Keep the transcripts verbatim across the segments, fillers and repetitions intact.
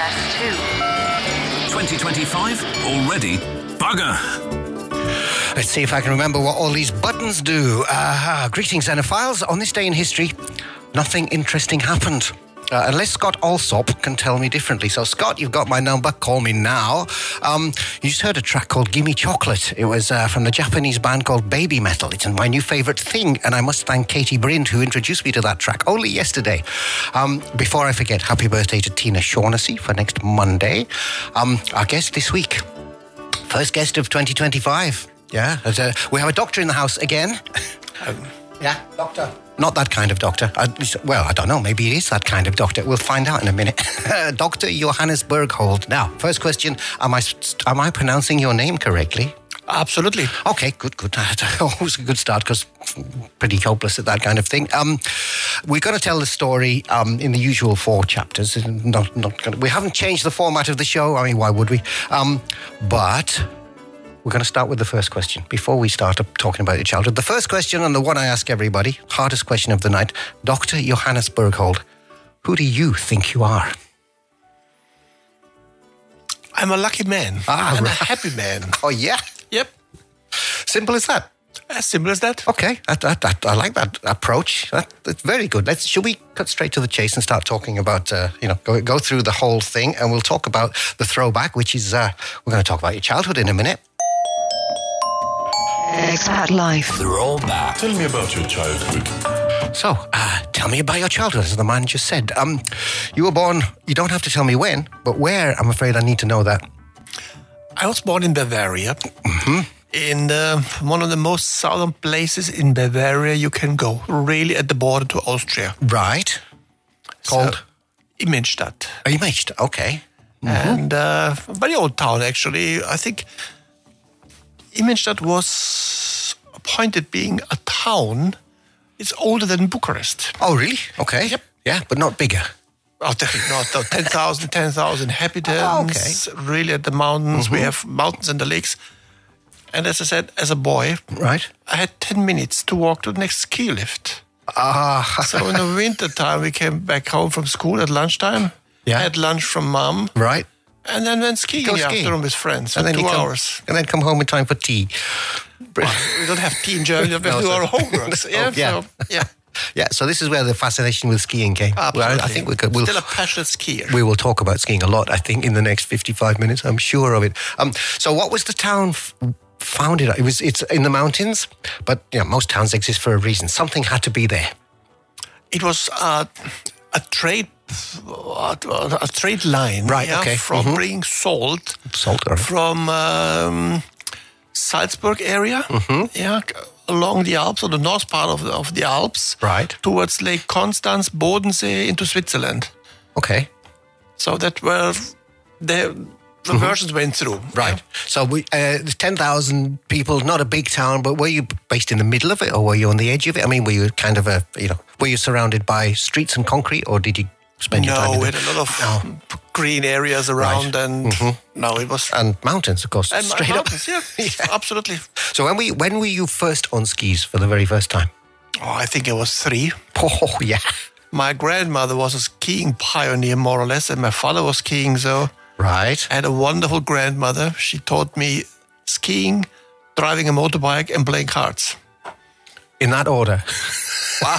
S two. twenty twenty-five already? Bugger. Let's see if I can remember what all these buttons do. Uh, greetings, Xenophiles. On this day in history, nothing interesting happened. Uh, unless Scott Alsop can tell me differently. So, Scott, you've got my number. Call me now. Um, you just heard a track called Gimme Chocolate. It was uh, from the Japanese band called Baby Metal. It's my new favourite thing, and I must thank Katie Brind, who introduced me to that track only yesterday. Um, before I forget, happy birthday to Tina Shaughnessy for next Monday. Um, our guest this week, first guest of twenty twenty-five. Yeah, uh, we have a doctor in the house again. Um, yeah, doctor. Not that kind of doctor. I, well, I don't know. Maybe it is that kind of doctor. We'll find out in a minute. Doctor Johannes Berghold. Now, first question, am I am I pronouncing your name correctly? Absolutely. Okay, good, good. Always a good start because pretty hopeless at that kind of thing. Um, we're going to tell the story um, in the usual four chapters. Not, not gonna, we haven't changed the format of the show. I mean, why would we? Um, but... We're going to start with the first question before we start up talking about your childhood. The first question, and the one I ask everybody, hardest question of the night, Doctor Johannes Berghold, who do you think you are? I'm a lucky man. Ah, I'm right. a happy man. Oh, yeah? Yep. Simple as that? As simple as that. Okay, that, that, that, I like that approach. That, that's very good. Let's. Should we cut straight to the chase and start talking about, uh, you know, go, go through the whole thing, and we'll talk about the throwback, which is, uh, we're going to talk about your childhood in a minute. Expat Life. Throwback. Tell me about your childhood. So, uh, tell me about your childhood, as the man just said. Um, you were born, you don't have to tell me when, but where, I'm afraid I need to know that. I was born in Bavaria, Mm-hmm. in uh, one of the most southern places in Bavaria you can go, really at the border to Austria. Right. Called? So, Immenstadt. Immenstadt, okay. And uh, a very old town, actually. I think Immenstadt was appointed being a town. It's older than Bucharest. Oh, really? Okay. Yep. Yeah, but not bigger. Oh, definitely not. No, ten thousand, ten thousand inhabitants. Oh, okay. Really at the mountains. Mm-hmm. We have mountains and the lakes. And as I said, as a boy, Right. I had ten minutes to walk to the next ski lift. Ah. So in the winter time, we came back home from school at lunchtime. Yeah. Had lunch from mom. Right. And then went skiing Go in the skiing. afternoon with friends for And then two you come, hours. And then come home in time for tea. Well, we don't have tea in Germany. We have to do our homework. Yeah, Oh, yeah. So, yeah. Yeah, so this is where the fascination with skiing came. Well, Absolutely. I think we could, we'll, Still a passionate skier. we will talk about skiing a lot, I think, in the next fifty-five minutes. I'm sure of it. Um, so what was the town f- founded? It was, it's in the mountains, but you know, most towns exist for a reason. Something had to be there. It was uh, a trade a trade line, Right, yeah, okay. from Mhm. bringing salt Salt, all right. from um, Salzburg area, Mm-hmm. yeah, along the Alps, or the north part of the, of the Alps, Right. towards Lake Constance, Bodensee, into Switzerland. Okay. So that were the the versions went through. Mm-hmm. Right. So we, uh, ten thousand people, not a big town, but were you based in the middle of it or were you on the edge of it? I mean, were you kind of a, you know, were you surrounded by streets and concrete or did you spend your time No, in we the... had a lot of No. green areas around, Right. and Mhm. no, it was And mountains, of course, and straight mountains, up. yeah, absolutely. So when, we, when were you first on skis for the very first time? Oh, I think I was three. Oh, yeah. My grandmother was a skiing pioneer, more or less, and my father was skiing. So Right. I had a wonderful grandmother. She taught me skiing, driving a motorbike, and playing cards. In that order. Wow.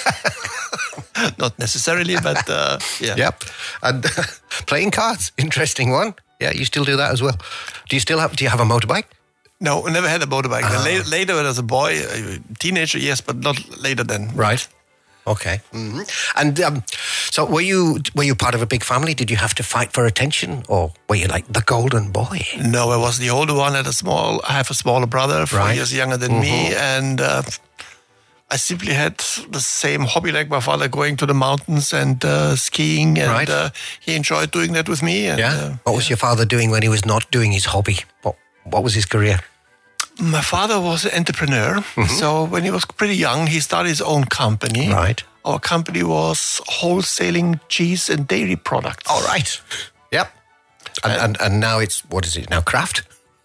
Not necessarily, but uh, yeah. Yep. And playing cards, interesting one. Yeah, you still do that as well. Do you still have, do you have a motorbike? No, I never had a motorbike. Ah. Later, later as a boy, a teenager, yes, but not later then. Right. Okay. hmm And um, so were you were you part of a big family? Did you have to fight for attention or were you like the golden boy? No, I was the older one. I had a small. I have a smaller brother, four Right. years younger than me, and uh, I simply had the same hobby like my father, going to the mountains and uh, skiing, and Right. uh, he enjoyed doing that with me. And, Yeah. uh, What was your father doing when he was not doing his hobby? What What was his career? my father was an entrepreneur, so when he was pretty young, he started his own company. Right. Our company was wholesaling cheese and dairy products. All right. Yep. And, and and now it's, what is it now, Kraft?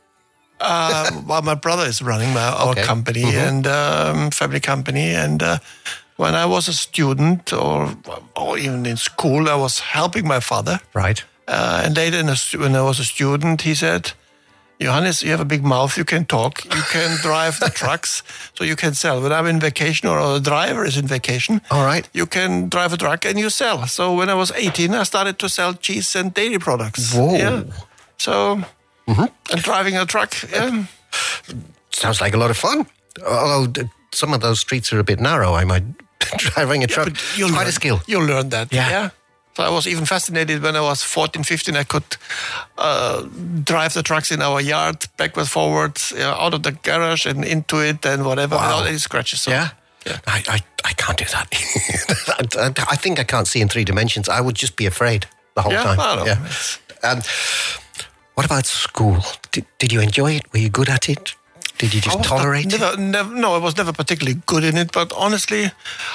Uh, well, my brother is running my, our Okay. company Mhm. and um, family company. And uh, when I was a student or or even in school, I was helping my father. Right. Uh, and later, in a, stu- when I was a student, he said, Johannes, you have a big mouth, you can talk, you can drive the trucks, so you can sell. When I'm in vacation or the driver is in vacation, All right. you can drive a truck and you sell. So when I was eighteen, I started to sell cheese and dairy products. Whoa. Yeah. So, and driving a truck, yeah. Sounds like a lot of fun. Although d- some of those streets are a bit narrow, I might driving a truck. But It's you'll quite learn, a skill. You'll learn that. Yeah. Yeah. So I was even fascinated when I was fourteen, fifteen. I could uh, drive the trucks in our yard, backwards, forwards, you know, out of the garage and into it and whatever, Wow. without any scratches. So, Yeah? Yeah. I, I, I can't do that. I, I think I can't see in three dimensions. I would just be afraid the whole Yeah, time. I know. Yeah. Um, what about school? Did, did you enjoy it? Were you good at it? Did you I just was tolerate not, it? never, never, no, I was never particularly good in it, but honestly,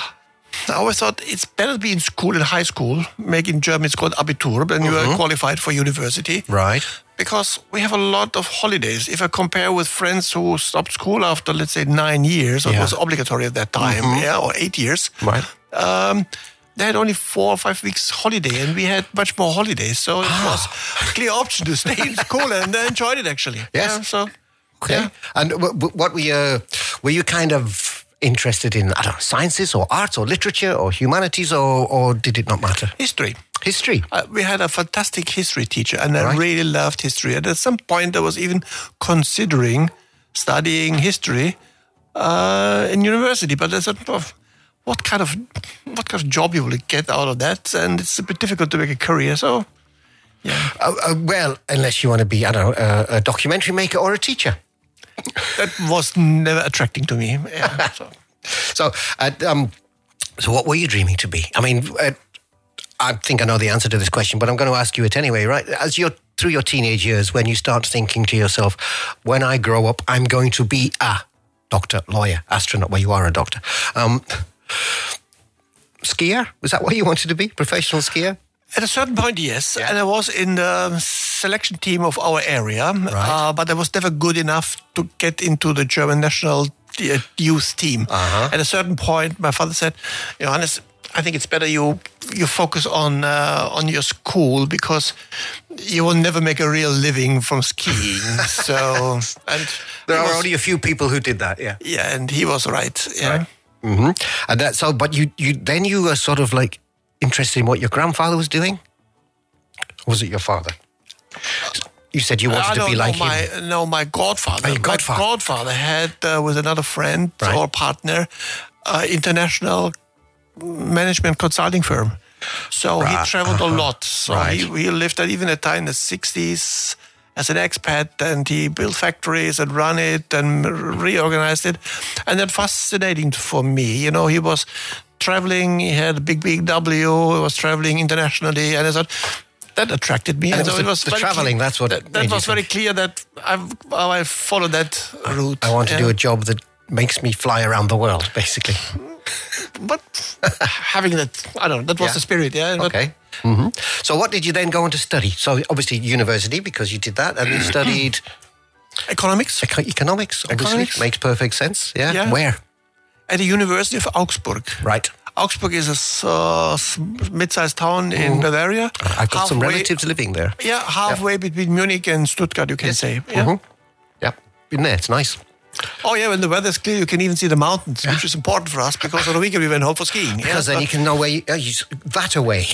I always thought it's better to be in school, in high school, make in German it's called Abitur, and you are qualified for university. Right. Because we have a lot of holidays. If I compare with friends who stopped school after, let's say, nine years, or Yeah. it was obligatory at that time, yeah, or eight years, Right. um, they had only four or five weeks holiday, and we had much more holidays. So it was a clear option to stay in school, and I enjoyed it actually. Yes. Yeah, so Okay. yeah. And w- w- what were you, were you kind of interested in, I don't know, sciences or arts or literature or humanities, or, or did it not matter? History. History. Uh, we had a fantastic history teacher, and I Right. really loved history. And at some point, I was even considering studying history uh, in university. But I thought, oh, what kind of what kind of job you will get out of that? And it's a bit difficult to make a career. So, yeah, Uh, uh, well, unless you want to be, I don't know, uh, a documentary maker or a teacher. that was never attracting to me. Yeah, so. So, uh, um, so what were you dreaming to be? I mean, uh, I think I know the answer to this question, but I'm going to ask you it anyway, right? As you're through your teenage years, when you start thinking to yourself, when I grow up, I'm going to be a doctor, lawyer, astronaut, well, you are a doctor. Um, skier? Was that what you wanted to be? Professional skier? At a certain point, yes. And I was in the selection team of our area, uh, but I was never good enough to get into the German national uh, youth team. Uh-huh. At a certain point, my father said, Johannes, I think it's better you you focus on uh, on your school, because you will never make a real living from skiing. So, and There he are was- only a few people who did that, yeah. yeah, and he was right. Yeah. hmm And that, so, but you, you, then you were sort of like interested in what your grandfather was doing? Or was it your father? You said you wanted I to don't be know like my, him. No, my godfather. Oh, your godfather. My godfather had, uh, with another friend Right. or partner, uh, international management consulting firm. So he Right. traveled Uh-huh. a lot. So Right. he, he lived at even a time in the sixties as an expat, and he built factories and run it and reorganized it. And that fascinating for me. You know, he was traveling, he had a big B M W, he was traveling internationally, and I thought, that attracted me. And it so was the- the very traveling, clear- that's what that, made that you was very think. clear that I've, I followed that route. I want to yeah. do a job that makes me fly around the world, basically. But having that, I don't know, that was Yeah. the spirit, yeah. But Okay. hmm So what did you then go on to study? So obviously university, because you did that, and you studied economics eco- economics, obviously. Economics. Makes perfect sense. Yeah. Yeah. Where? at the University of Augsburg. Right. Augsburg is a s- uh, s- mid-sized town in Bavaria. I've got some Halfway- relatives living there. Yeah, halfway between Munich and Stuttgart, you can say. Yeah. Mhm. Yeah. Been there. It's nice. Oh, yeah, when the weather's clear, you can even see the mountains, which is important for us because on the weekend we went home for skiing. Because yeah, then you can know where you, uh, you s- that away.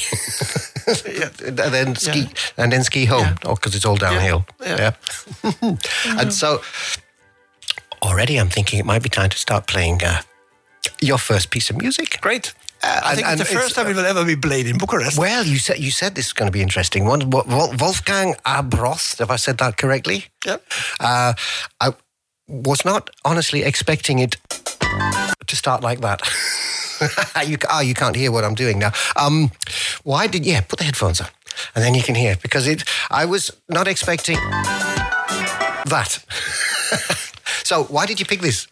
and then ski Yeah. and then ski home. Yeah. Oh, because it's all downhill. Yeah. And so already I'm thinking it might be time to start playing uh, your first piece of music. Great. I and- think and it's the it's, first time it will ever be played in Bucharest. Well, you said you said this is going to be interesting. One, Wo- Wo- Wolfgang Abrost, have I said that correctly? Yep. Uh, I was not honestly expecting it to start like that. you, ca- oh, you can't hear what I'm doing now. Um, why did yeah? Put the headphones on, and then you can hear because it. I was not expecting that. So why did you pick this?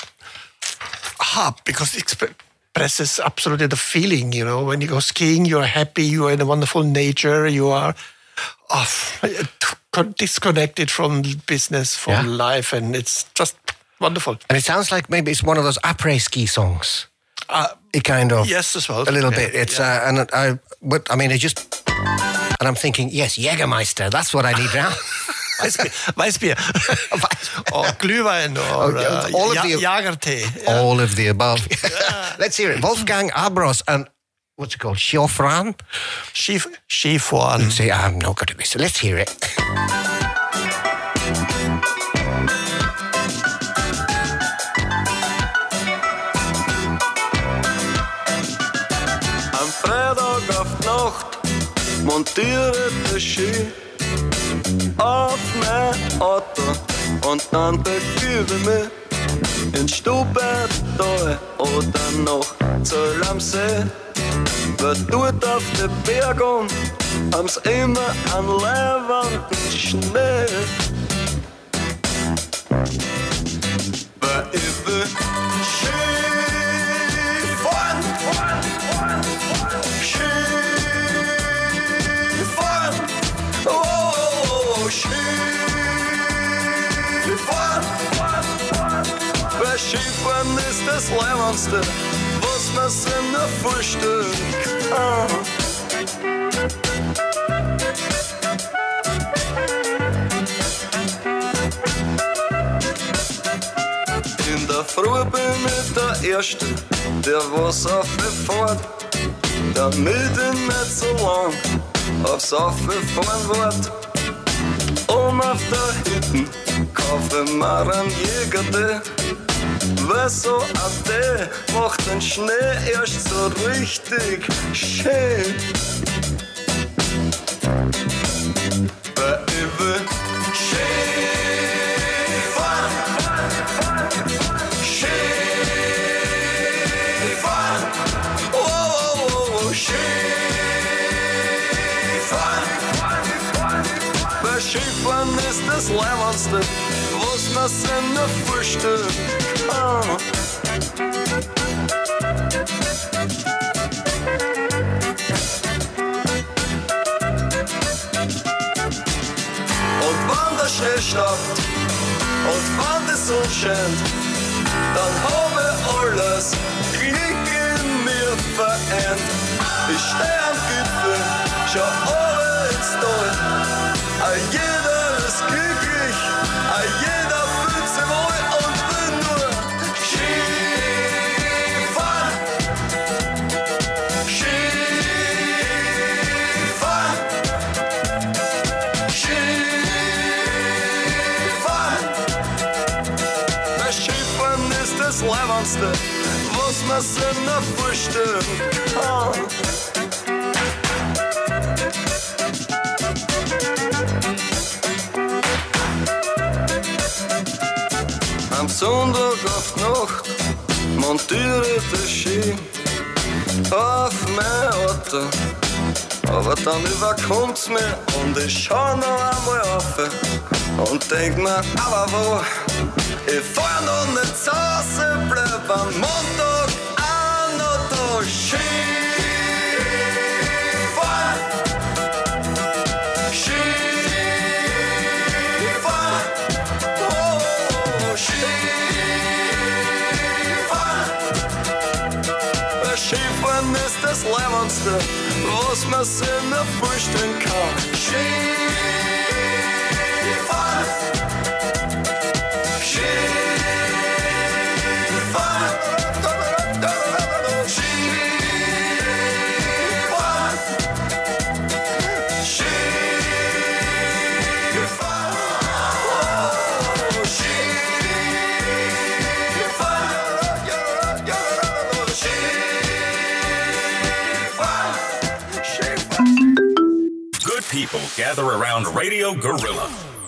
Ah, because it expresses absolutely the feeling, you know, when you go skiing, you're happy, you are in a wonderful nature, you are off, disconnected from business, from Yeah. life, and it's just wonderful. And it sounds like maybe it's one of those après ski songs. Uh, It kind of yes, as well. a little Yeah, bit. It's yeah. uh, and I, but I mean, it just And I'm thinking, yes, Jägermeister, that's what I need now. Weißbier, Weißbier. or Glühwein or uh, all of ja- the Jagertee. all of the above. Let's hear it. Wolfgang Ambros and what's it called? Schiffran? Skif- Skifahren. See, I'm not good at this. Let's hear it. Am Freitag auf die Nacht montiere der Ski auf mein Auto und dann begebe mich in Stubaital oder noch Zöll am See. Weil dort auf der Bergung haben's immer einen leibenden Schnee. Weil ich will Skifahren, Skifahren, oh, Skifahren. Weil Skifahren ist das Leibendste, was man in der Frühstück kann. In der Früh bin ich der Erste, der was auffährt, damit ich nicht so lang aufs Auffahren wart. Um auf der Hütten kaufe ich mir einen Jäger, weil so ein Tee macht den Schnee erst so richtig schön. Weil ich will Skifahren, Skifahren, oh, oh, oh, Skifahren. Weil Skifahren ist das Leibendste, was man in der Frühstück kann. Und wenn der Schnee stoppt und wenn die Sonne scheint, dann habe ich alles Glück in mir vereint. Ich steh am Gipfel, schau alle ins Tal. All jeder ist glücklich, all jeder fühlt sich wohl und will nur Skifahren, Skifahren, Skifahren. Das Skifahren ist das Leibendste, was man in der Frühstück kann. Am Sonntag auf die Nacht montiere ich den Ski auf mein Auto. Aber dann überkommt's mir und ich schau noch einmal auf und denk mir, aber wo? Ich fahr noch nicht zu Hause, bleib am Montag auch noch da Skifahren, Skifahren, oh, Skifahren. Weil Skifahren ist das Leibendste, was man in der Frühstück kann. Skifahren, Skifahren, Skifahren, Skifahren, oh, Skifahren, Skifahren. Good people gather around Radio Gorilla.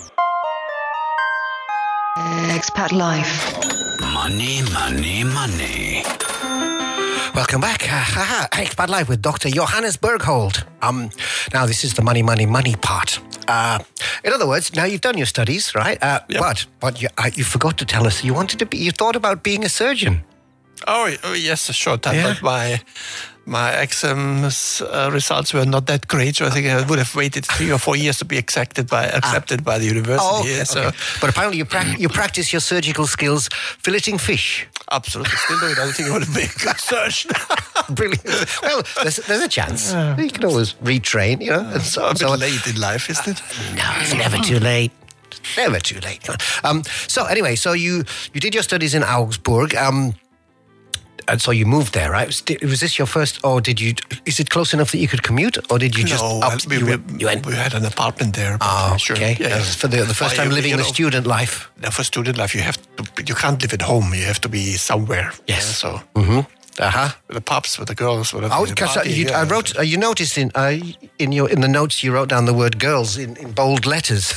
Expat Life. Money, money, money. Welcome back. Uh, haha, Expat Live with Doctor Johannes Berghold. Um, now, this is the money, money, money part. Uh, in other words, now you've done your studies, right? Uh, Yep. But, but you, uh, you forgot to tell us you wanted to be, you thought about being a surgeon. Oh, oh yes, sure. That Yeah. was my my exams uh, results were not that great, so I think I would have waited three or four years to be accepted by accepted ah. by the university. Oh, okay, yeah, so. okay. But apparently you, pra- you practice your surgical skills filleting fish. Absolutely, still doing it. I don't think it would have been a good surgeon. Brilliant. Well, there's, there's a chance. Yeah. You can always retrain, you know. And so, a bit so, late in life, isn't it? Uh, no, it's never too late. Never too late. Um, so anyway, so you, you did your studies in Augsburg. Um, And so you moved there, right? Was, was this your first, or did you? Is it close enough that you could commute, or did you just? No, up, we, you, we, you went, we had an apartment there. Oh, sure. okay. Yeah, yeah. For the, the first time you, living you the know, student life. Now for student life, you have to. You can't live at home. You have to be somewhere. Yes. Yeah, so. Mm-hmm. Uh huh. With the pubs, with the girls, whatever. Oh, because uh, you, yeah. I wrote. Uh, you noticed in uh, in your in the notes you wrote down the word "girls" in, in bold letters.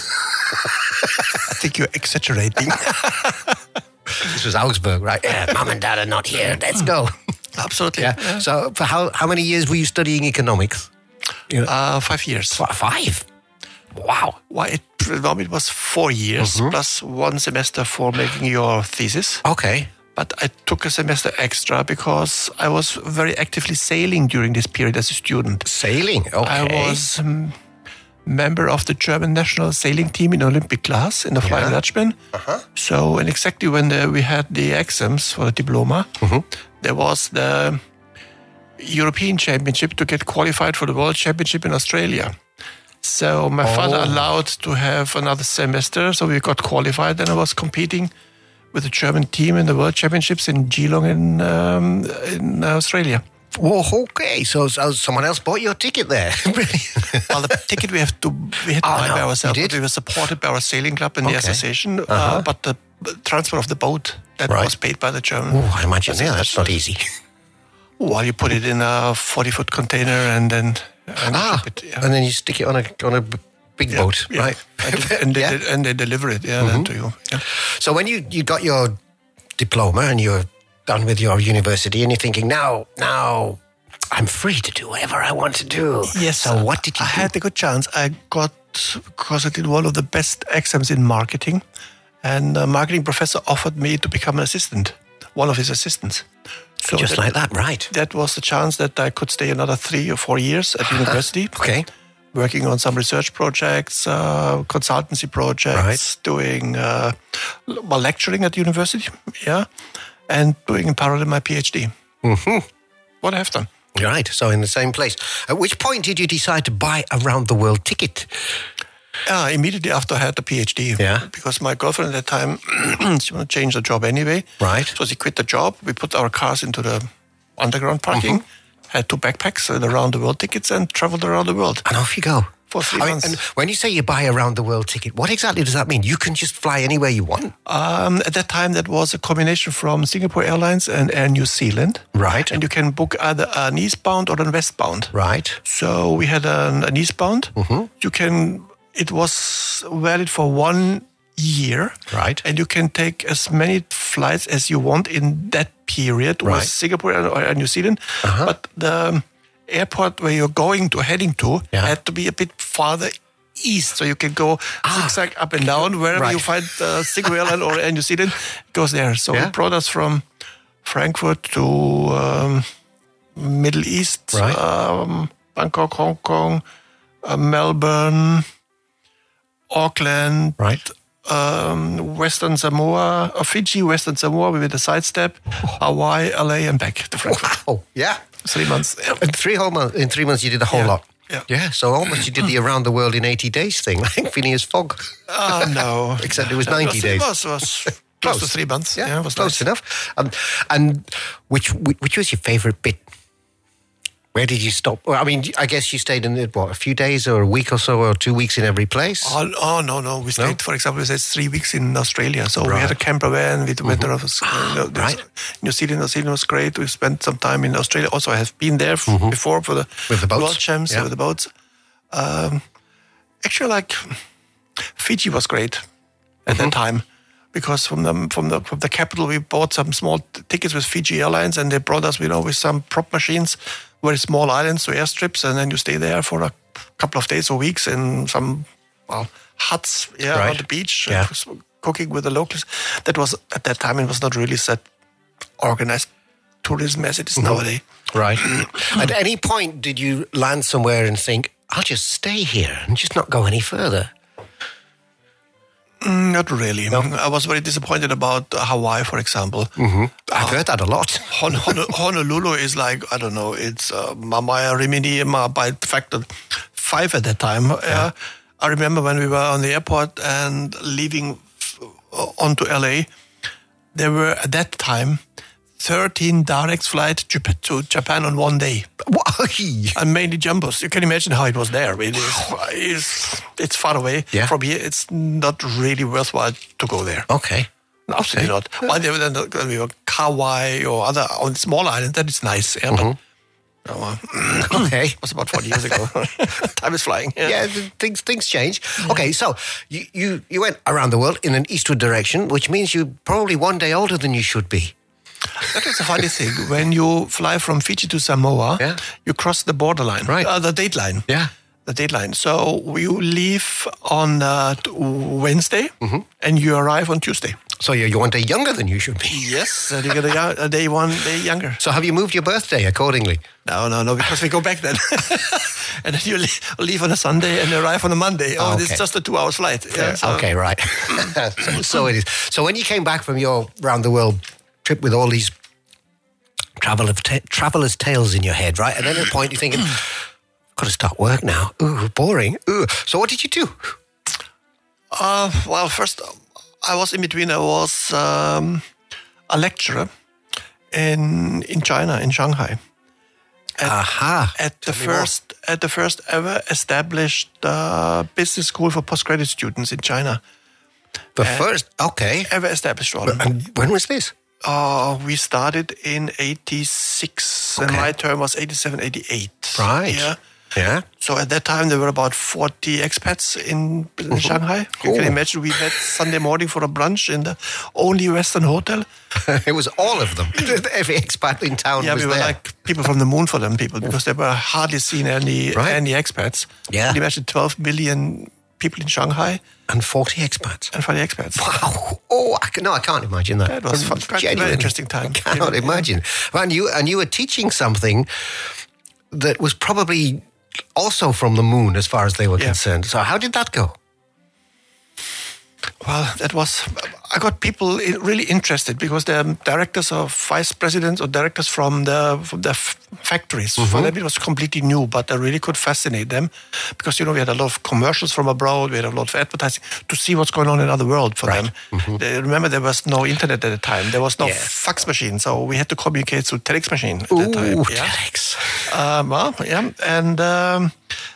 I think you're exaggerating. This was Augsburg, right? Yeah, Mum and Dad are not here. Let's go. Absolutely. Yeah. yeah. So, for how how many years were you studying economics? You know, uh, five years. Five. Wow. Well, it, it was four years mm-hmm. plus one semester for making your thesis. Okay. But I took a semester extra because I was very actively sailing during this period as a student. Sailing? Okay. I was um, member of the German national sailing team in Olympic class in the Flying yeah. Dutchman. Uh-huh. So, and exactly when the, we had the exams for the diploma, mm-hmm. there was the European Championship to get qualified for the World Championship in Australia. So my oh. father allowed to have another semester, so we got qualified, and I was competing with the German team in the World Championships in Geelong in um, in Australia. Whoa, okay. So, so someone else bought your ticket there. Well, the ticket we have to we had to oh, buy no. by ourselves. You did? We were supported by our sailing club and okay. the association, uh-huh. uh, but the transfer of the boat that right. was paid by the German. Oh, I imagine. Yeah, that's not easy. Well, you put it in a forty-foot container and then and ah, it, yeah. and then you stick it on a on a big yeah, boat, yeah. right? And, and, they, yeah. and they deliver it, yeah, mm-hmm. then to you. Yeah. So when you, you got your diploma and you're done with your university, and you're thinking, now, now, I'm free to do whatever I want to do. Yes. So what did you I do? had a good chance. I got, because I did one of the best exams in marketing, and a marketing professor offered me to become an assistant, one of his assistants. So Just that, like that, right. That was the chance that I could stay another three or four years at university. Okay. Working on some research projects, uh, consultancy projects, right. doing, uh, well, lecturing at university, yeah, and doing in parallel my PhD. Mm-hmm. What I have done. Right, so in the same place. At which point did you decide to buy a round-the-world ticket? Uh, immediately after I had the PhD. Yeah. Because my girlfriend at the time, she wanted to change the job anyway. Right. So she quit the job. We put our cars into the underground parking, mm-hmm. had two backpacks and around-the-world tickets, and traveled around the world. And off you go. For three I mean, months. and when you say you buy a round-the-world ticket, what exactly does that mean? You can just fly anywhere you want? Um, at that time, that was a combination from Singapore Airlines and Air New Zealand. Right. And you can book either an eastbound or a westbound. Right. So we had an, an eastbound. Mm-hmm. You can. It was valid for one year. Right. And you can take as many flights as you want in that period. Right. Was Singapore or New Zealand. Uh-huh. But the airport where you're going to, heading to, yeah. had to be a bit farther east. So you can go ah. zigzag up and down. Wherever right. you find uh, Singapore Airlines or Air New Zealand, it goes there. So yeah. it brought us from Frankfurt to um, Middle East, right. um, Bangkok, Hong Kong, uh, Melbourne, Auckland, right. um, Western Samoa, uh, Fiji, Western Samoa with a sidestep, Hawaii, L A, and back to Frankfurt. Oh, yeah. Three months. Yeah. In three whole months, in three months, you did the whole Yeah. lot. Yeah. Yeah. So almost you did the around the world in eighty days thing, like Phineas Fogg. Oh, no. Except it was It ninety was, days. It was, it was close to three months. Yeah, Yeah, it was close nice. enough. Um, and which which was your favourite bit? Where did you stop? Well, I mean, I guess you stayed in, what, a few days or a week or so or two weeks in every place? Oh, oh no, no. We stayed, No? for example, we stayed three weeks in Australia. So Right. we had a camper van. We went around. Ah, You know, right. New Zealand, New Zealand was great. We spent some time in Australia. Also, I have been there f- before for the, With the boats? World Champs, Yeah. with the boats. Um, actually, like Fiji was great at that time. Because from the from the from the capital, we bought some small t- tickets with Fiji Airlines, and they brought us, you know, with some prop machines, very small islands, so airstrips, and then you stay there for a couple of days or weeks in some well, huts, yeah, Right. on the beach, Yeah. uh, cooking with the locals. That was at that time it was not really set organized tourism as it is nowadays. Right. At any point, did you land somewhere and think, I'll just stay here and just not go any further? Mm, not really. No? I was very disappointed about Hawaii, for example. Mm-hmm. I've uh, heard that a lot. Hon- Hon- Honolulu is like, I don't know, it's uh, Mamaya Rimini by factor five at that time. Yeah. Uh, I remember when we were on the airport and leaving f- onto L A, there were at that time thirteen direct flights to Japan on one day. And mainly jumbos. You can imagine how it was there. It is, it's, it's far away yeah. from here. It's not really worthwhile to go there. Okay. No, absolutely okay. not. While they were, then, we were Kauai or other on small islands, that is nice. Yeah, mm-hmm. but, oh, uh, okay. It was about forty years ago. Time is flying. Yeah, yeah things things change. Yeah. Okay, so you, you, you went around the world in an eastward direction, which means you're probably one day older than you should be. That is a funny thing. When you fly from Fiji to Samoa, yeah. you cross the borderline, right? Uh, the date line. Yeah. The date line. So you leave on uh, Wednesday mm-hmm. and you arrive on Tuesday. So you're one day younger than you should be. Yes, and you get a, young, a day one day younger. So have you moved your birthday accordingly? No, no, no, because we go back then. And then you leave, leave on a Sunday and arrive on a Monday. Oh, okay. It's just a two-hour flight. Yeah, so. Okay, right. so, so it is. So when you came back from your round-the-world trip with all these travel of ta- traveller's tales in your head, right? And then at a point you're thinking, got to start work now. Ooh, boring. Ooh. So what did you do? Uh, well, first, I was in between. I was um, a lecturer in in China, in Shanghai. At, Aha. At the first, at the first ever established uh, business school for postgraduate students in China. The uh, first, okay, ever established one. And when was this? Uh, we started in eighty-six, okay. And my term was eighty-seven, eighty-eight. Right. Yeah. Yeah. So at that time, there were about forty expats in, in uh-huh. Shanghai. You oh. can imagine we met Sunday morning for a brunch in the only Western hotel. It was all of them. Every expat in town yeah, was we were there. like people from the moon for them people because they were hardly seen any, right. any expats. Yeah. Can you imagine twelve million people in Shanghai? And forty expats. And forty expats. Wow. Oh, I can, no, I can't imagine that. That was fun, quite a very interesting time. I cannot yeah. imagine. And you, and you were teaching something that was probably also from the moon as far as they were yeah. concerned. So how did that go? Well, that was, I got people really interested because the directors or vice presidents or directors from the from the f- factories, mm-hmm. for them it was completely new, but I really could fascinate them because, you know, we had a lot of commercials from abroad, we had a lot of advertising to see what's going on in other world for right. them. Mm-hmm. They, remember, there was no internet at the time. There was no yeah. fax machine, so we had to communicate through telex machine at Ooh, that time. Yeah. telex. Um, well, yeah, and um,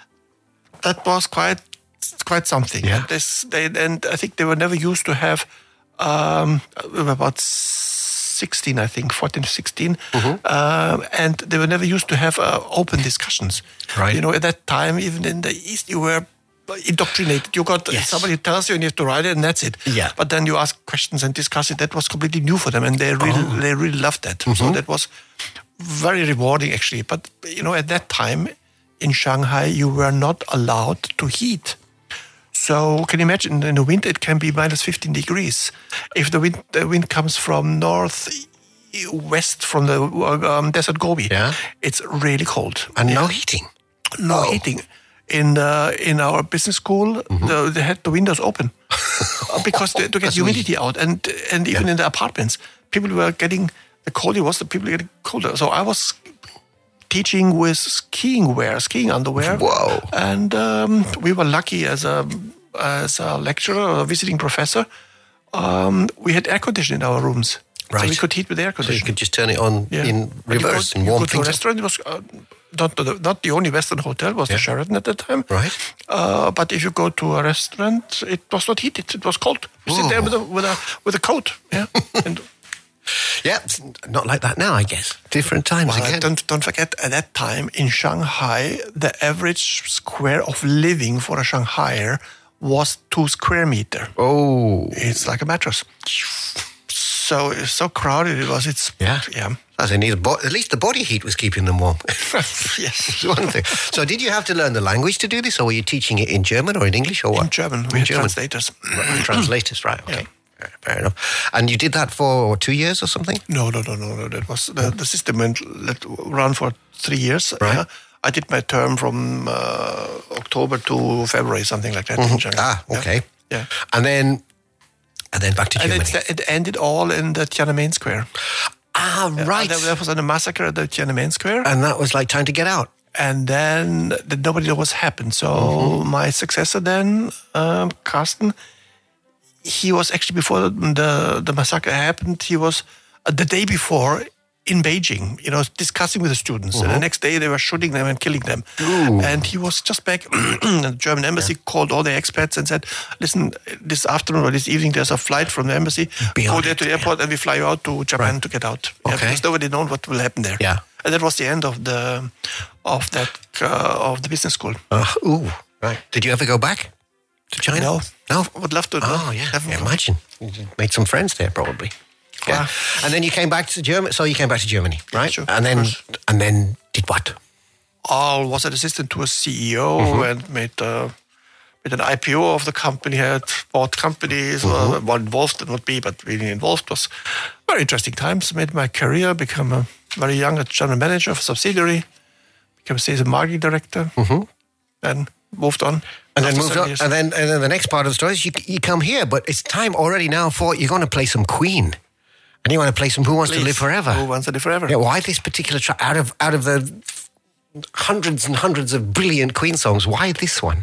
that was quite quite something. Yeah. And, this, they, and I think they were never used to have, um, we were about sixteen, I think, fourteen to sixteen, mm-hmm. uh, and they were never used to have uh, open discussions. Right. You know, at that time, even in the East, you were indoctrinated. You got yes. somebody tells you and you have to write it and that's it. Yeah. But then you ask questions and discuss it. That was completely new for them and they really, oh. they really loved that. Mm-hmm. So that was very rewarding actually. But, you know, at that time in Shanghai, you were not allowed to heat. So can you imagine in the winter it can be minus fifteen degrees. If the wind, the wind comes from north west from the um, Desert Gobi, yeah. it's really cold. And yeah. no heating? No oh. heating. In uh, in our business school, mm-hmm. the, they had the windows open because they, to get humidity out. And and even yeah. in the apartments, people were getting, the colder it was, the people were getting colder. So I was teaching with skiing wear, skiing underwear. Whoa. And um, we were lucky as a as a lecturer or a visiting professor. Um, we had air conditioning in our rooms. Right. So we could heat with air conditioning. So you could just turn it on yeah. in reverse and warm things. You go to a restaurant, it was uh, not, the, not the only Western hotel, was yeah. the Sheraton at that time. Right. Uh, but if you go to a restaurant, it was not heated, it was cold. You Whoa. sit there with a, with a, with a coat. Yeah. and, Yeah, it's not like that now, I guess. Different times well, again. Don't, don't forget, at that time in Shanghai, the average square of living for a Shanghaier was two square meter. Oh. It's like a mattress. So it's so crowded it was. It's Yeah. yeah. As in, at least the body heat was keeping them warm. Yes. One thing. So did you have to learn the language to do this, or were you teaching it in German or in English or what? In German. We in had German. translators. Right. Translators, right, okay. Fair enough. And you did that for what, two years or something? No, no, no, no, no. That was the, the system went let run for three years. Right. Yeah. I did my term from uh, October to February, something like that. Mm-hmm. In January. Ah, okay. Yeah. yeah. And then, and then back to and Germany. it, it ended all in the Tiananmen Square. Ah, Yeah, right. There, there was a massacre at the Tiananmen Square. And that was like time to get out. And then the, nobody knew what's happened. So Mm-hmm. my successor then, um, Carsten, he was actually before the the massacre happened. He was uh, the day before in Beijing, you know, discussing with the students. Mm-hmm. And the next day they were shooting them and killing them. Ooh. And he was just back. The German embassy yeah. called all the expats and said, "Listen, this afternoon or this evening there's a flight from the embassy. Beyond Go there to the airport yeah. and we fly you out to Japan right. to get out." Okay. Yeah, because nobody knows what will happen there. Yeah. And that was the end of the of that uh, of the business school. Uh, ooh, right. Did you ever go back to China? No, no. I would love to. Oh no. yeah, Never. yeah, imagine you made some friends there probably. Yeah. Ah. And then you came back to Germany. So you came back to Germany, right? Sure, and then of course. and then did what? I was an assistant to a C E O Mm-hmm. and made uh, made an I P O of the company. Had bought companies. Mm-hmm. Uh, one involved, not me, but really involved. It was very interesting times. Made my career. Become a very young general manager of a subsidiary. Became a sales and marketing director. Mm-hmm. And moved on. And then After moved seven on. years. And then and then the next part of the story is you you come here, but it's time already now for you're going to play some Queen. And you want to play some Who Wants Please. to Live Forever? Who Wants to Live Forever? Yeah, why this particular track? Out of out of the hundreds and hundreds of brilliant Queen songs, why this one?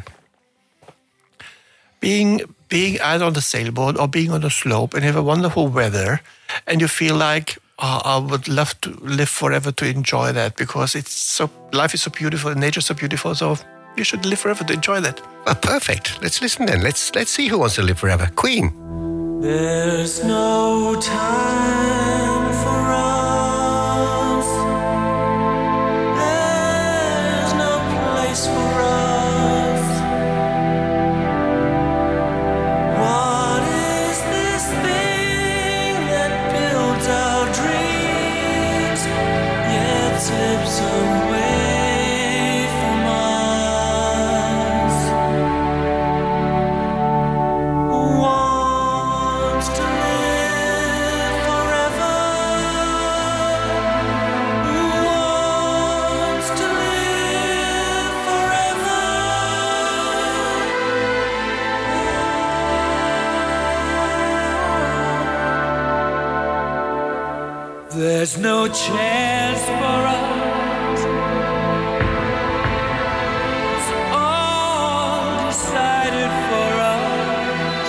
Being being out on the sailboat or being on a slope and you have a wonderful weather, and you feel like oh, I would love to live forever to enjoy that because it's so life is so beautiful and nature is so beautiful. So you should live forever to enjoy that. Well, perfect. Let's listen then. Let's let's see Who Wants to Live Forever. Queen. There's no time for us. There's no place for us. What is this thing that builds our dreams yet slips away from us? Wants to live forever. Wants to live forever. There's no chance for us. It's all decided for us.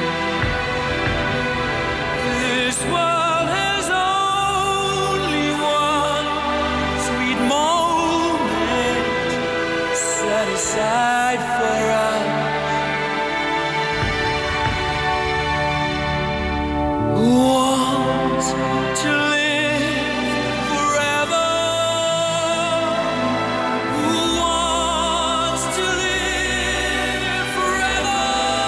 This world has only one sweet moment set aside for us. Want to live forever. Who wants to live forever?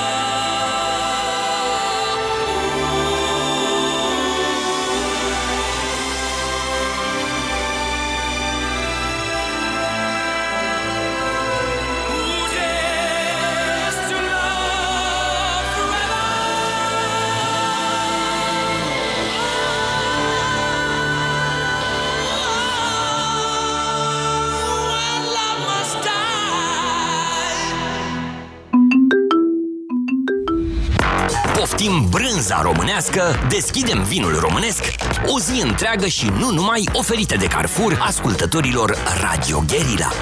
Who dares to love forever? When love must die. Poftim brânza românească, deschidem vinul românesc, o zi întreagă și nu numai, oferite de Carrefour ascultătorilor Radio Guerilla.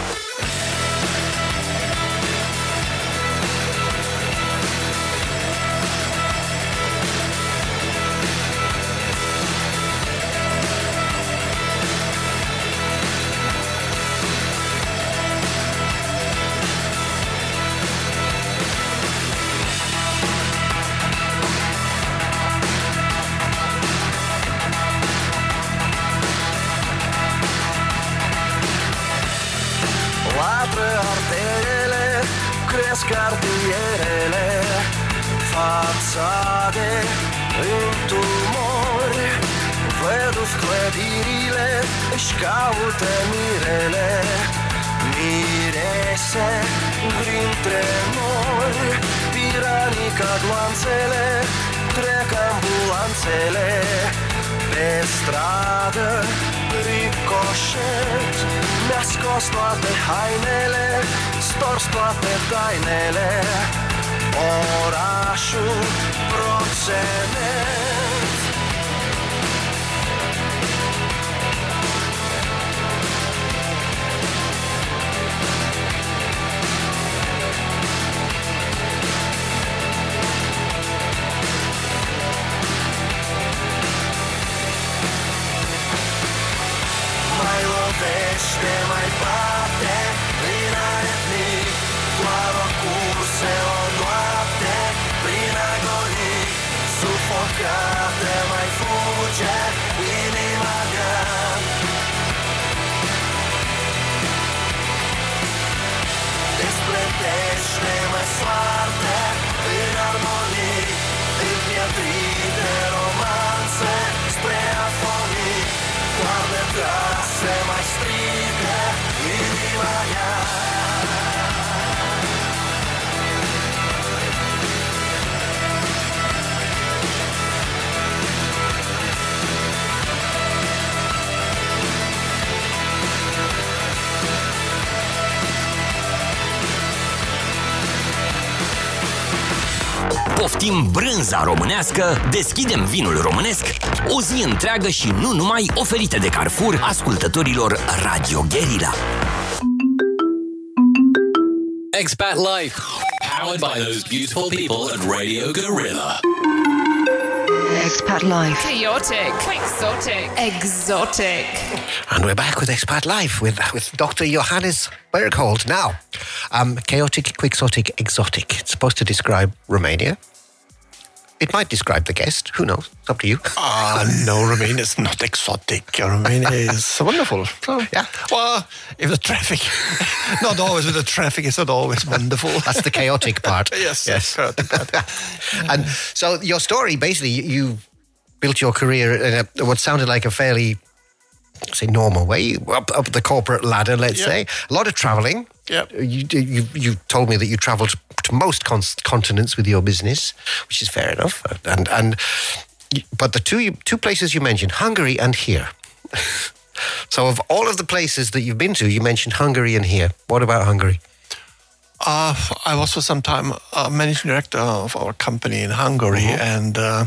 Latră arterele, cresc cartierele, fațade în tumori. Vădus clădirile, își caută mirele, mirese printre nori. Piranii ca gloanțele trec ambulanțele pe stradă, ricoșet. Mi-a scos toate hainele, stors toate tainele, orașul proxenet. Mai lovește, mai bate, prin aretnic, doar o curse, o noapte, prin agonii, sufocate, mai fuge inima mea. Despletește, mai soarte, în armonii, împietrite romanțe, spre afonii, Doamne, trase, mai strigă inima mea. Poftim brânza românească, deschidem vinul românesc, o zi întreagă și nu numai oferite de Carrefour ascultătorilor Radio Guerilla. Expat Life, powered by those beautiful people at Radio Guerilla. Expat Life. Chaotic, quixotic, exotic. And we're back with Expat Life with, with Doctor Johannes Berghold. Now, um, chaotic, quixotic, exotic. It's supposed to describe Romania. It might describe the guest. Who knows? It's up to you. Ah, no, Romania is not exotic. Romania is wonderful. So, Yeah. Well, if the traffic, not always with the traffic, it's not always wonderful. That's the chaotic part. Yes, Yes. chaotic part. And so your story, basically, you, you built your career in a, what sounded like a fairly, say, normal way, up, up the corporate ladder, let's Yeah. say. A lot of traveling. Yeah. You, you, you told me that you traveled to most con- continents with your business, which is fair enough. And, and but the two, two places you mentioned, Hungary and here. So of all of the places that you've been to, you mentioned Hungary and here. What about Hungary? Uh, I was for some time uh, managing director of our company in Hungary, and uh,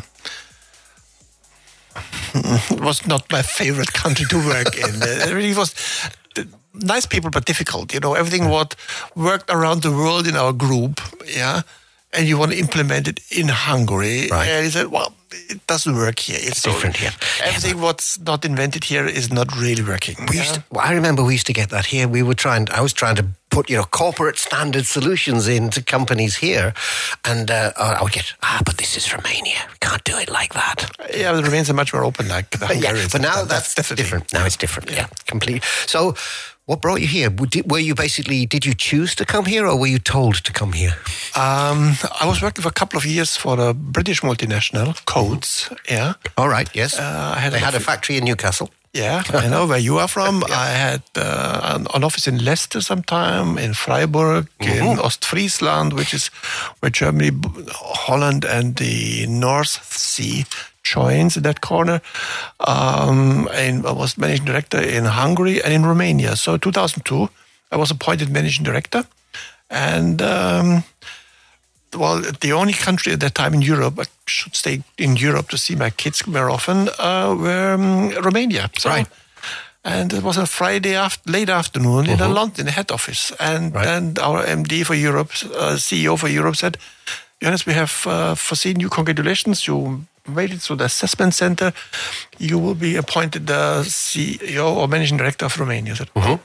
it was not my favorite country to work in. It really was uh, nice people, but difficult. You know, everything what worked around the world in our group, yeah, and you want to implement it in Hungary. Right. And he said, well, it doesn't work here. It's so different here. Everything what's not invented here is not really working. We yeah? used to, well, I remember we used to get that here. We were trying. I was trying to put, you know, corporate standard solutions into companies here, and uh, I would get, ah, but this is Romania. We can't do it like that. Yeah, but the Romanians are much more open, like the But Hungarians. yeah, but now That- that's, definitely different. Now it's different. Yeah, completely. So, what brought you here? Would- did- Were you basically? Did you choose to come here, or were you told to come here? Um, I was working for a couple of years for a British multinational, Coates. Yeah, All right. Yes. Uh, I had they an had a office- factory in Newcastle. yeah. I know where you are from. I had uh, an, an office in Leicester sometime, in Freiburg, in Ostfriesland, which is where Germany, B- Holland, and the North Sea joins in that corner. Um, and I was managing director in Hungary and in Romania. So, two thousand two, I was appointed managing director, and. Um, Well, the only country at that time in Europe, I should stay in Europe to see my kids more often, uh, were um, Romania. So, Right. And it was a Friday after, late afternoon in a London in the head office. And Right. then our M D for Europe, uh, C E O for Europe said, Johannes, we have uh, foreseen you. Congratulations. You made it through the assessment center. You will be appointed the C E O or managing director of Romania. I said, oh.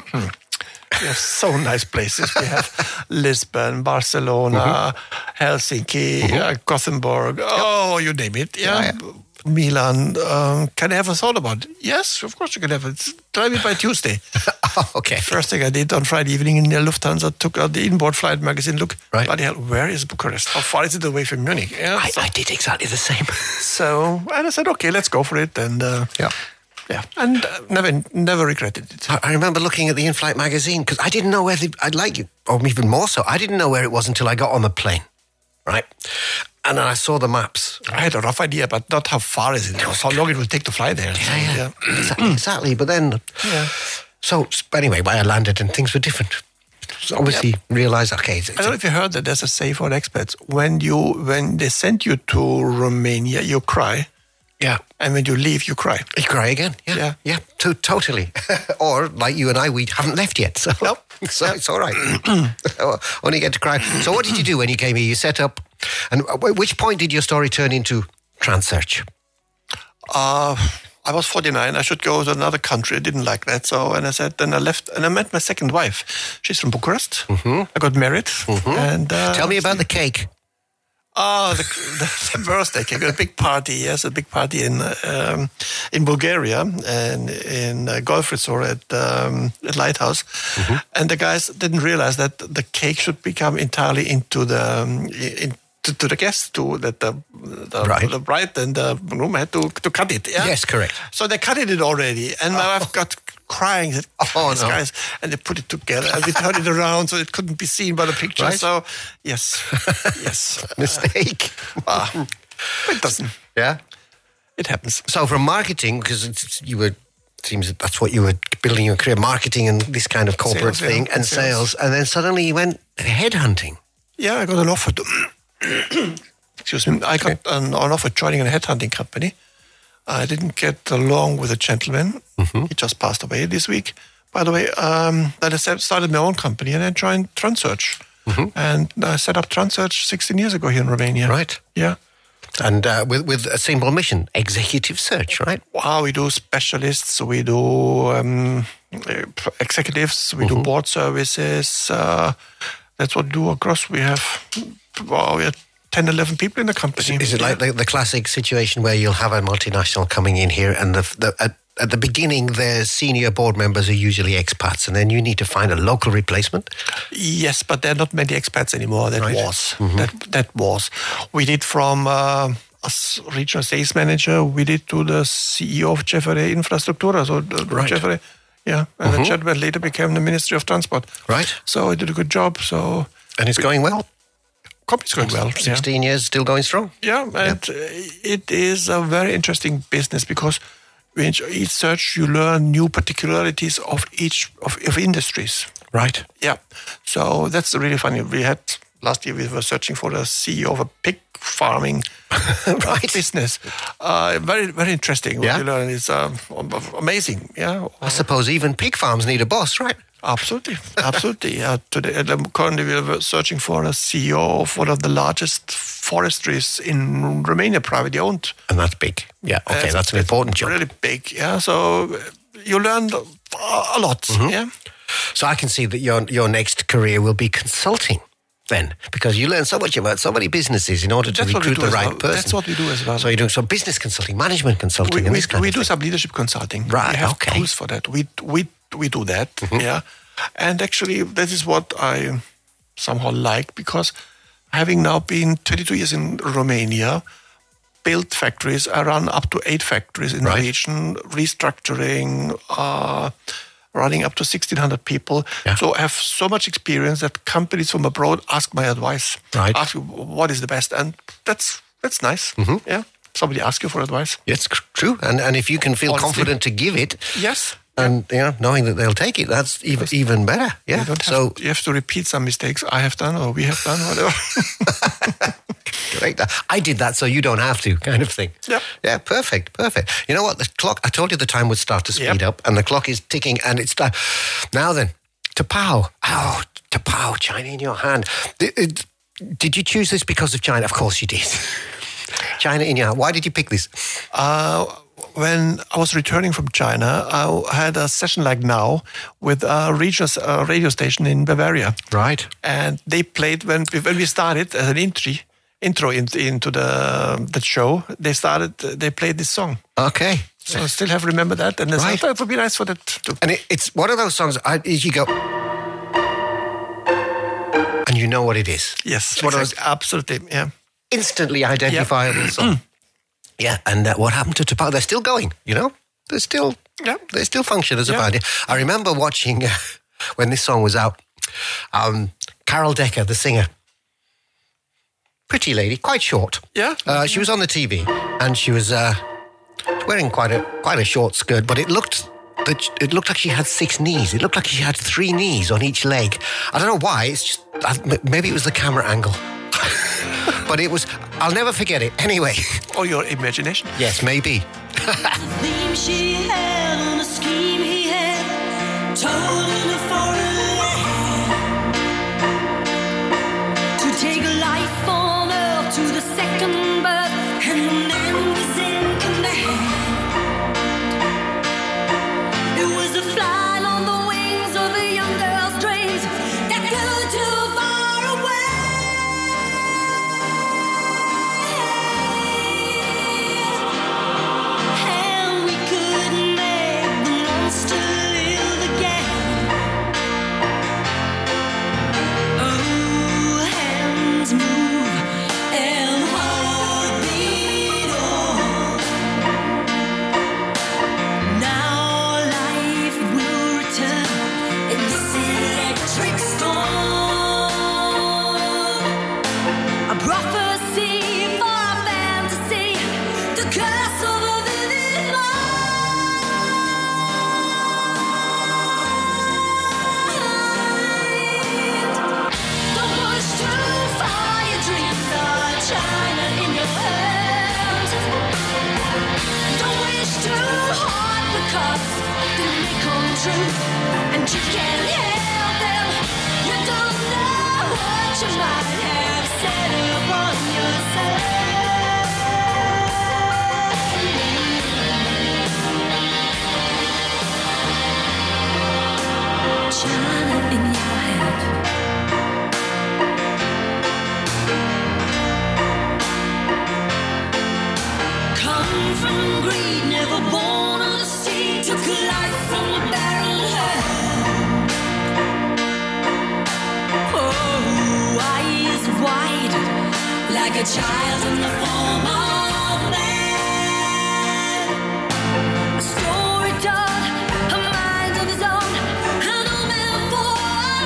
We have so nice places. We have Lisbon, Barcelona, Helsinki, uh, Gothenburg. Oh, you name it. Yeah. Yeah, Milan. Um, can I have a thought about it? Yes, of course you can have it. Try me by Tuesday. Oh, okay. First thing I did on Friday evening in the Lufthansa, took out the inboard flight magazine. Look, Right. bloody hell, where is Bucharest? How far is it away from Munich? Yeah, I, so, I did exactly the same. so, and I said, okay, let's go for it. And uh, Yeah. yeah, and uh, never, never regretted it. I I remember looking at the in-flight magazine because I didn't know where the, I'd like you, or even more so, I didn't know where it was until I got on the plane, right? And then I saw the maps. I had a rough idea, but not how far is it, how long it will take to fly there. Yeah, yeah, yeah. Exactly, exactly. But then, yeah. So anyway, when I landed and things were different. So obviously, Yep. realised, okay. It's, I don't know if you heard that there's a say for expats. When you when they send you to Romania, you cry, yeah. and when you leave, you cry. You cry again. Yeah, Yeah. yeah, to, totally. Or like you and I, we haven't left yet, so, Nope. so it's all right. Only get to cry. So what did you do when you came here? You set up, and at which point did your story turn into Transearch? Uh, I was forty-nine. I should go to another country. I didn't like that. So, and I said, then I left, and I met my second wife. She's from Bucharest. Mm-hmm. I got married. Mm-hmm. And uh, Tell me about the cake. Oh, the, the, the birthday cake, a big party. Yes, a big party in um, in Bulgaria and in a golf resort at um, at Lighthouse. Mm-hmm. And the guys didn't realize that the cake should become entirely into the um, in, to, to the guests, to that the the, Right. the bride and the groom had to to cut it. Yeah? Yes, correct. So they cut it already, and my wife got crying. Said, Oh, these no. guys, and they put it together, and we turned it around so it couldn't be seen by the picture. Right. So, yes, yes, Mistake. Ah, it doesn't. Yeah. It happens. So from marketing, because it's, you were, it seems that that's what you were building your career, marketing and this kind of corporate Sales, thing, yeah, and sales. sales, and then suddenly you went headhunting. Yeah, I got an offer. To, excuse me. I got an, an offer joining a headhunting company. I didn't get along with a gentleman. Mm-hmm. He just passed away this week. By the way, um, then I set- started my own company and I joined Transearch. Mm-hmm. And I set up Transearch sixteen years ago here in Romania. Right. Yeah. And uh, with, with a simple mission, executive search, right? Wow, we do specialists, we do um, uh, executives, we Mm-hmm. do board services. Uh, that's what we do across. We have, wow, we have ten, eleven people in the company. Is it like the, the classic situation where you'll have a multinational coming in here and the, the, at, at the beginning, their senior board members are usually expats, and then you need to find a local replacement? Yes, but there are not many expats anymore. That Right. was. Mhm. That that was. We did from uh, a s- regional sales manager, we did to the C E O of Jeffrey Infrastructura. So the, Right. Jeffrey, yeah. And Mhm. the gentleman later became the Ministry of Transport. Right. So he did a good job. So And it's going well? company's going well. Yeah. sixteen years, still going strong? Yeah, and uh, it is a very interesting business because when each search you learn new particularities of each of, of industries. Right. Yeah, so that's really funny. We had last year we were searching for the C E O of a pig farming Right. business. Uh, very very interesting. What Yeah. you learn is um, amazing. Yeah, I suppose even pig farms need a boss, right? absolutely, absolutely. Yeah, today uh, currently we are searching for a C E O of one of the largest forestries in Romania, privately owned. And that's big. Yeah, okay, Uh, that's an important job. Really big, yeah. So uh, you learned a lot, Mm-hmm. yeah. So I can see that your your next career will be consulting then, because you learn so much about so many businesses in order to That's what we recruit do the as right well. person. That's what we do as well. So you're doing some business consulting, management consulting, We, and we, this kind we of do thing. some leadership consulting. Right, We have okay. Mm-hmm. tools for that. We we we do that. Yeah, and actually that is what I somehow like because having now been twenty-two years in Romania, built factories, I run up to eight factories in Right. the region, restructuring. Uh, running up to sixteen hundred people. Yeah. So I have so much experience that companies from abroad ask my advice. Right. Ask you what is the best. And that's that's nice. Mm-hmm. Yeah. Somebody asks you for advice. It's c- true. And and if you can feel Honestly. confident to give it, Yes. and you know, knowing that they'll take it, that's even even better. Yeah. You don't have, So you have to repeat some mistakes I have done or we have done, whatever. correct. I did that, so you don't have to, kind of thing. Yep. Yeah, perfect, perfect. You know what? The clock, I told you the time would start to speed Yep. up, and the clock is ticking, and it's time. Now then, Tapao. Oh, Tapao, China in your hand. Did, it- did you choose this because of China? Of course you did. China in your hand. Why did you pick this? Uh, when I was returning from China, I had a session like now with a regional uh, radio station in Bavaria. Right. And they played, when when we started as an intro, intro in, into the the show, they started, they played this song. Okay. So I still have remembered that. And I Right. thought it would be nice for that to... And it, it's one of those songs, I, you go, and you know what it is. Yes, It's one of those exactly. absolutely, yeah. instantly identifiable song. Yeah, and uh, what happened to Tapao? They're still going, you know? They're still, Yeah. they still function as a Yeah. band. I remember watching, uh, when this song was out, um, Carol Decker, the singer, pretty pretty lady, quite short. Yeah? Uh, she was on the T V, and she was uh, wearing quite a quite a short skirt, but it looked that it looked like she had six knees. It looked like she had three knees on each leg. I don't know why. It's just uh, maybe it was the camera angle, but it was. I'll never forget it. Anyway. Or your imagination. Yes, maybe. Theme she had on a scheme he had, told in a foreign land, to take life on earth to the second birth, and the man was in command. It was a flying on the wings of a young girl's dreams that go too far away. And we could make the monster live again. Oh, hands move and heart beat on. Now life will return in this electric storm. A prophecy for a fantasy, the curse of a vivid mind. Don't push too far, your dreams are China in your hands. Don't wish too hard because they may come true, and you can't help them. You don't know what you might have said upon yourself. China in your hand. Come from greed, never born on the sea, took life from a barren hand. Oh, eyes wide, like a child in the form of man. A story told, a mind of his own, an old man for a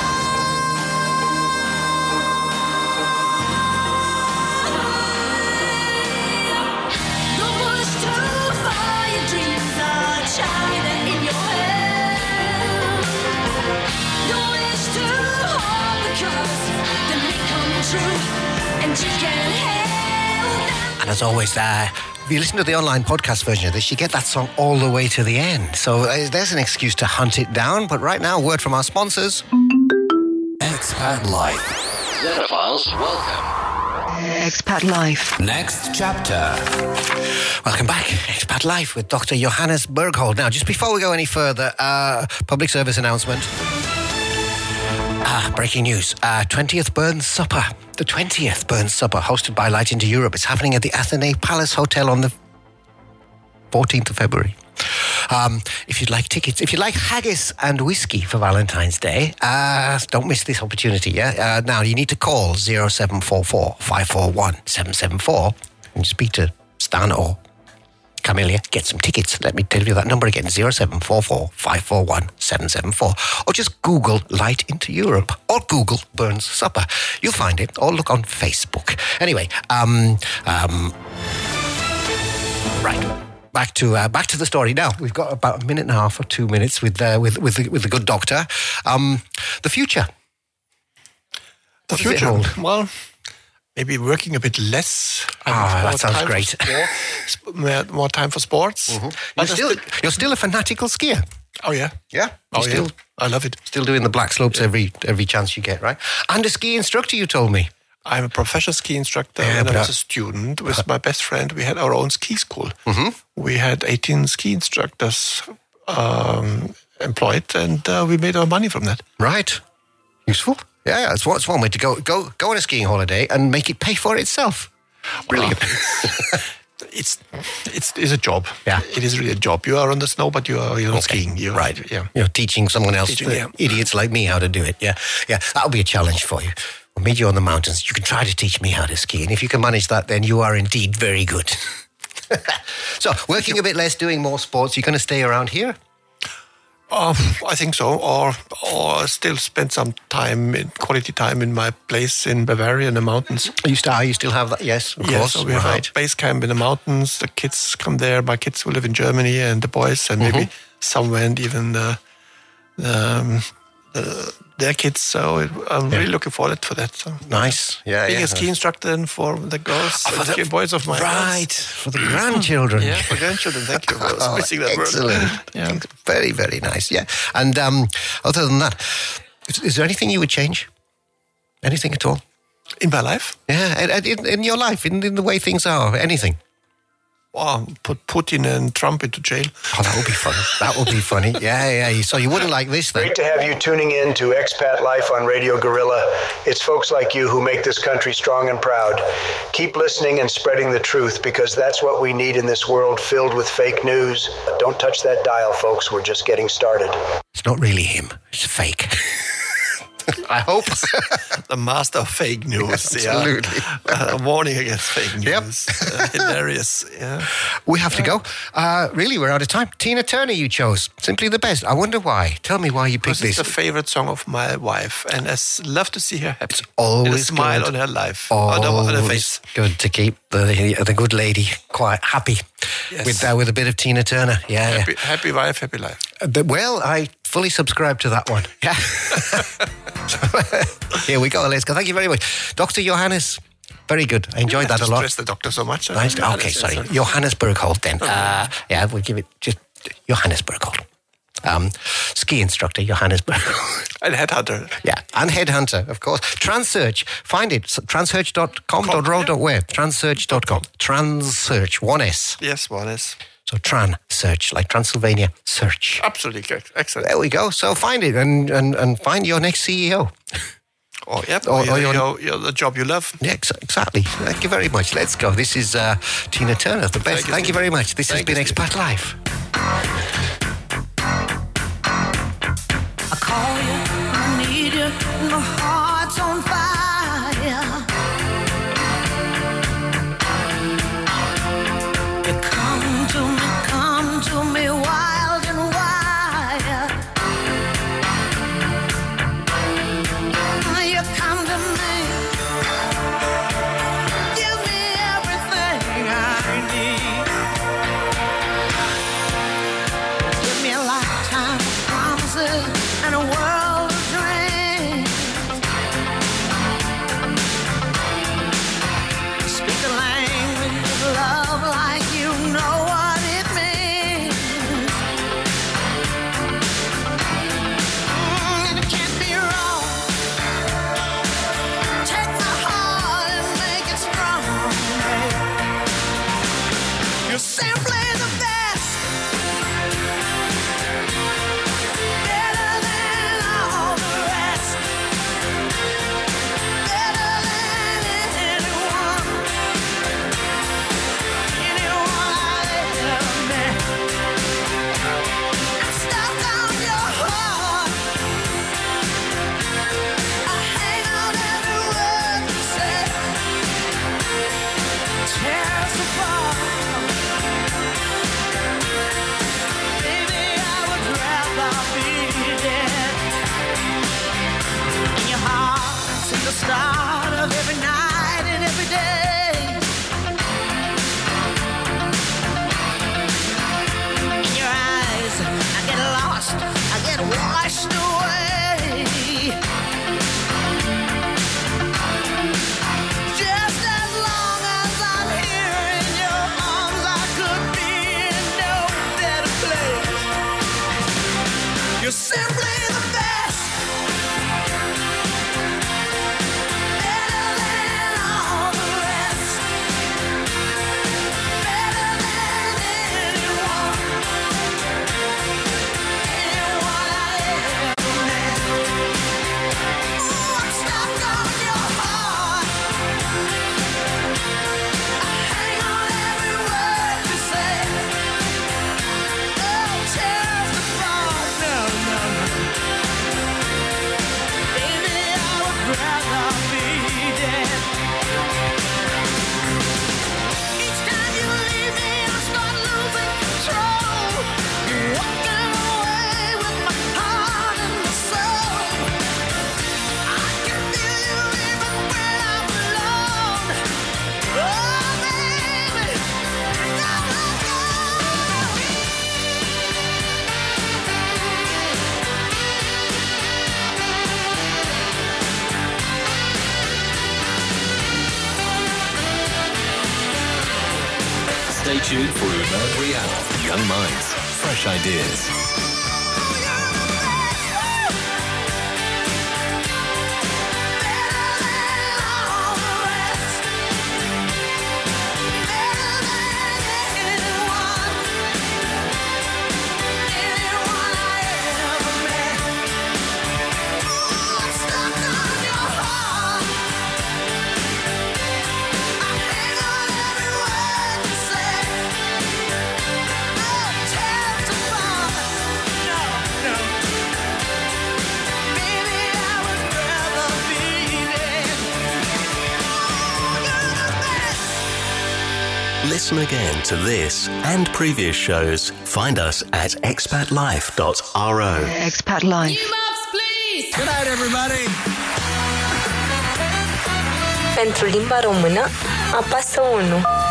time. Don't push too far, your dreams are China in your hand. Don't wish too hard because they may come true, and you can't help them. And as always, uh, if you listen to the online podcast version of this, you get that song all the way to the end. So uh, there's an excuse to hunt it down. But right now, a word from our sponsors. Expat Life. Xenophiles, welcome. Expat Life. Next chapter. Welcome back, Expat Life with Doctor Johannes Berghold. Now, just before we go any further, uh, public service announcement. Ah, breaking news. Uh, twentieth Burns Supper. The twentieth Burns Supper, hosted by Light Into Europe. It's happening at the Athenay Palace Hotel on the fourteenth of February. Um, if you'd like tickets, if you'd like haggis and whiskey for Valentine's Day, uh, don't miss this opportunity, yeah? Uh, now, you need to call zero seven four four, five four one, seven seven four and speak to Stan or Camelia, get some tickets. Let me tell you that number again, zero seven four four, five four one, seven seven four. Or just Google Light Into Europe or Google Burns Supper. You'll find it, or look on Facebook. Anyway, um, um, right. Back to uh, back to the story. Now we've got about a minute and a half or two minutes with uh, with with the, with the good doctor. Um, the future. The What does it future. hold? Well, maybe working a bit less. and Ah, more that sounds time for great. sport- sp- more- more time for sports. You're But I still you're still a fanatical skier. Oh yeah. Yeah. Oh You're yeah. still I love it. still doing the black slopes every every chance you get, right? And a ski instructor, you told me. I'm a professional ski instructor. Yeah, When but I was I- a student with my best friend, we had our own ski school. Mm-hmm. We had eighteen ski instructors um, employed, and uh, we made our money from that. Right. Useful. Yeah, yeah. It's one, it's one way to go. Go go on a skiing holiday and make it pay for itself. Brilliant. It's it's it's a job. Yeah. It is really a job. You are on the snow, but you are you're not skiing. You're, Right. Yeah. You're teaching someone else, Teaching, uh, yeah. idiots like me, how to do it. Yeah. Yeah. That'll be a challenge for you. We'll meet you on the mountains. You can try to teach me how to ski. And if you can manage that, then you are indeed very good. So, working a bit less, doing more sports. You're going to stay around here? Oh, I think so. Or or still spend some time, in, quality time in my place in Bavaria in the mountains. You still, you still have that? Yes, of yes, course. so we have right. a base camp in the mountains. The kids come there. My kids will live in Germany, and the boys, and maybe Mm-hmm. somewhere, and even the, um, the, their kids. So it, I'm Yeah. really looking forward to that. So. Nice. Yeah, Being yeah. a ski instructor then for the girls, Oh, for the the- boys of my Right, for the grandchildren. Yeah, for grandchildren. Thank you for Oh, missing that word. excellent. Yeah. Very, very nice. Yeah. And um, other than that, is, is there anything you would change? Anything at all? In my life? Yeah, and- and in, in your life, in, in the way things are, anything. Wow, put Putin and Trump into jail. Oh, that would be funny. That would be funny. Yeah, yeah. So you wouldn't like this then? Great to have you tuning in to Expat Life on Radio Guerrilla. It's folks like you who make this country strong and proud. Keep listening and spreading the truth, because that's what we need in this world filled with fake news. Don't touch that dial, folks. We're just getting started. It's not really him. It's fake. I hope. The master of fake news. Absolutely. Yeah. Uh, a warning against fake Yep. news. Uh, hilarious. Yeah. We have to go. Uh, really, we're out of time. Tina Turner you chose. Simply the best. I wonder why. Tell me why you picked This is this. the favorite song of my wife, and I s- love to see her happy. It's always a smile good. on her life, on her, on her face. Always good to keep the the good lady quite happy Yes. with uh, with a bit of Tina Turner. Yeah, Happy, happy wife, happy life. yeah. Uh, but, well, I fully subscribe to that one. Yeah. Here we go. Let's go. Thank you very much, Doctor Johannes. Very good. I enjoyed I that a just lot. stress the doctor so much. Nice. Yeah, Okay, that's- sorry. that's- Johannesburg Holt then. Uh, yeah, we'll give it just Johannesburg Holt. Um, ski instructor, Johannesburg. And headhunter. Yeah, and Headhunter, of course. Transsearch, find it. Transsearch dot com dot ro dot web. Transsearch dot com. Transsearch, one S. Yes, one is. So Tran Search, like Transylvania Search. Absolutely correct. Excellent. There we go. So find it and, and, and find your next C E O. Oh, yep. Or- Or, or your, your- your, your, the job you love. Yeah, ex- exactly. Thank you very much. Let's go. This is uh, Tina Turner, the best. Thank Thank you, you, very much. This Thank has been you, Steve. Expat Life. I call you, I need you, my heart's on fire. You come to me, come to me wild and wild. You come to me, give me everything I need. Give me a lifetime of promises and a world of dreams. Stay tuned for Umar Real. Young minds, fresh ideas. Listen again to this and previous shows. Find us at expat life dot ro. Expat Life. New maps, please! Good night, everybody! Pentru limba română, apasă unu.